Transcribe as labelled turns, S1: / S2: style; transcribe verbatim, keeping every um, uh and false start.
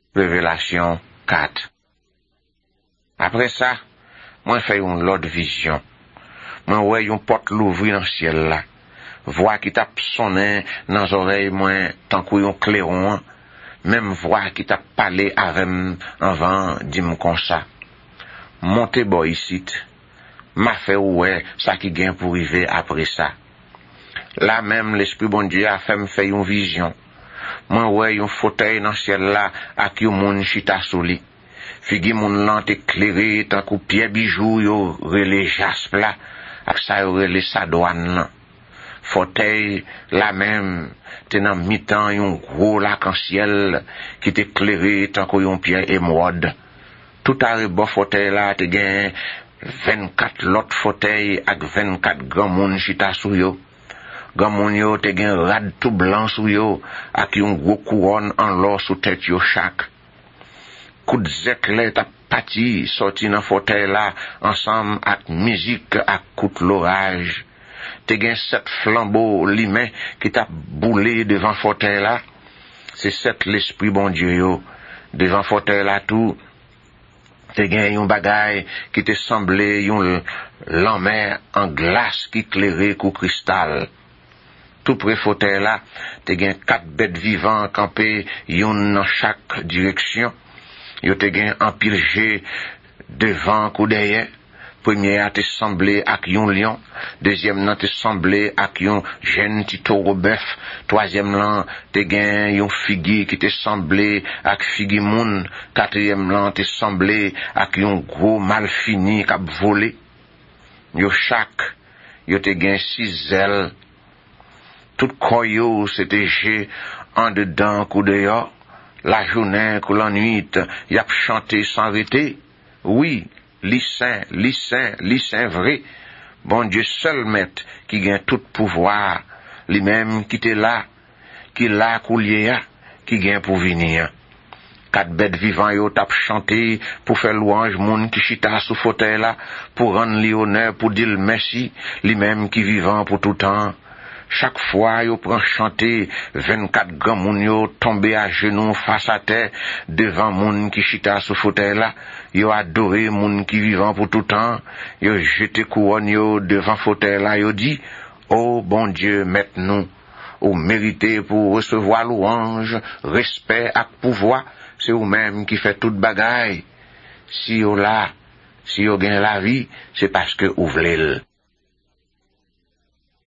S1: Révélation quatre. Après ça, moi fais une l'autre vision. Moi ouais une porte l'ouvrir dans le ciel là. Voix qui tape sonner dans les oreilles moi tant qu'on clairon. Même voix qui tape parler avec avant dit-moi comme ça. Montez boy ici. M'a fait ouais ça qui gagne pour arriver après ça. Là même l'esprit bon Dieu a fait me faire une vision. Moi ouais un fauteuil dans ciel là avec un monde chita sous lui. Figi moun lan éclairé tant que pierre bijou yo relé jaspe là ak ça yo relé sa douane là. Fauteuil là même te nan mi-temps un gros lac en ciel qui t'éclairé tant que un pierre émeraude. Tout à rebord fauteuil là te gen vingt-quatre l'autre fauteuil ak vingt-quatre grand moun chita sou yo. Grand moun yo te gen rad tout blanc sou yo ak un gros couronne en l'or sous tête yo chaque. Coup de zècle t'a pati sorti dans fauteuil là ensemble avec musique ak coup de l'orage. Te gen sept flambeaux limain qui t'a boulé devant fauteuil là. C'est sept l'esprit bon Dieu yo. Devant fauteuil là tout te gen yon bagay qui te semblé yon lamè en glace qui clairait kou cristal. Tout près fauteuil là te gen quatre bêtes vivantes campées yon dans chaque direction. Yo te gen en pile devant ou derrière. Premier a te semblé ak yon lion, deuxième nan te semblé ak yon jeune petit taureau bœuf, troisième lan te gen yon figi qui te semblé ak figi moun, quatrième lan te semblé ak yon gros mal fini k'ap volé. Yo chaque yo te gen six ailes. Tout koyo c'était gé en dedans ou dehors. La journée ou la nuit, y a chanté sans arrêter. Oui, li saint, li saint, li saint vrai. Bon Dieu seul maître qui gagne tout pouvoir, lui même qui était là, qui là coulier qui gagne pour venir. Quatre bêtes vivantes yo tap chanté pour faire louange moun qui chita sous fauteuil là, pour rendre li honneur, pour dire merci, lui même qui vivant pour tout temps. Chaque fois, yo prend chanter, vingt-quatre grands moun yo tombé à genoux face à terre devant moun qui chita sous fauteuil là. Yo adoré moun qui vivant pour tout temps. Yo jeté couronne yo devant fauteuil là. Yo dit, oh bon Dieu, maintenant, ou méritez pour recevoir louange, respect et pouvoir. C'est vous même qui fait toute bagaille. Si yo là, si yo gagne la vie, c'est parce que vous voulez.